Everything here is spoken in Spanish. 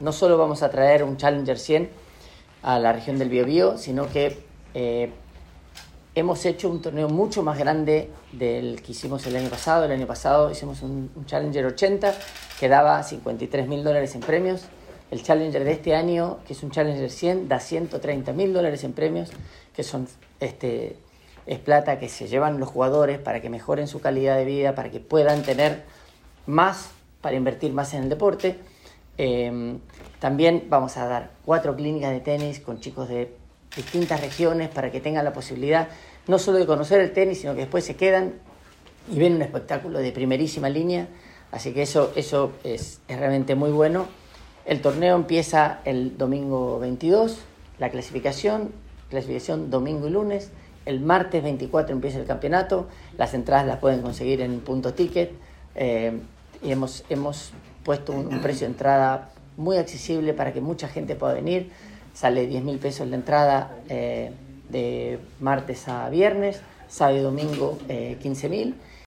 no solo vamos a traer un Challenger 100 a la región del Biobío, sino que hemos hecho un torneo mucho más grande del que hicimos el año pasado. El año pasado hicimos un Challenger 80 que daba $53.000 en premios. El Challenger de este año, que es un Challenger 100, da $130.000 en premios, que son es plata que se llevan los jugadores para que mejoren su calidad de vida, para que puedan tener más, para invertir más en el deporte. También vamos a dar 4 clínicas de tenis con chicos de distintas regiones para que tengan la posibilidad no solo de conocer el tenis, sino que después se quedan y ven un espectáculo de primerísima línea. Así que eso es realmente muy bueno. El torneo empieza el domingo 22, la clasificación domingo y lunes. El martes 24 empieza el campeonato. Las entradas las pueden conseguir en Punto Ticket. Y hemos puesto un precio de entrada muy accesible para que mucha gente pueda venir. Sale $10.000 la entrada de martes a viernes, sábado y domingo $15.000.